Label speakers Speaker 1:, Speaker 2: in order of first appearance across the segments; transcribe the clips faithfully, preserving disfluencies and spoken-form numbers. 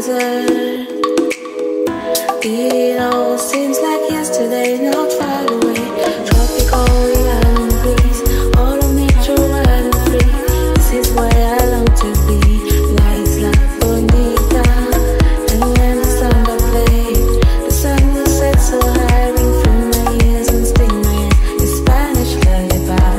Speaker 1: desert. It all seems like yesterday, not far away. Tropical island breeze, all of nature wild and free. This is where I long to be. Lights like bonita, and when the samba plays, the sun will set so high, ring through my ears and sting my ears. The Spanish lullaby.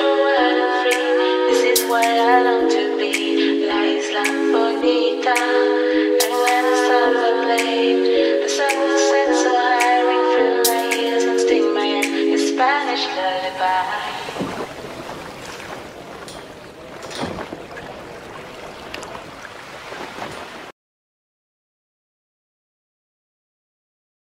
Speaker 1: Where I long to be, lies like bonita.